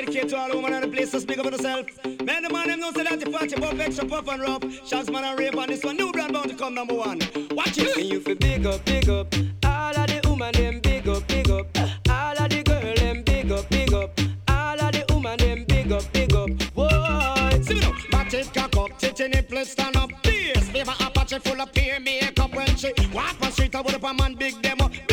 dedicate to all the women in the place to speak up for yourself. Man, the man them know say that the party pop extra puff and rough. Shots man and rave on this one. New brand bound to come number one. Watch it. And you feel big up. All of the woman them big up. All of the girl them big up. All of the woman them big up. Whoa. See me now. Match it, cock up, titty nipple stand up. This favor Apache full of peer makeup when she walk on street. I would up a man big them up.